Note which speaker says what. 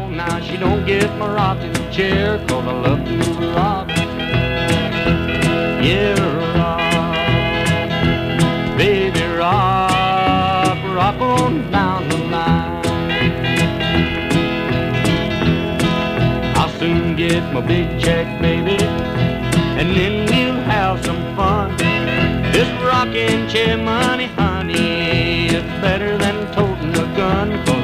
Speaker 1: now, she don't get my rocking chair, 'cause I love to rock. Yeah, rock, baby, rock, rock on down the line. I'll soon get my big check, baby, and then we'll have some fun. This rocking chair money, honey, is better than toting a gun, 'cause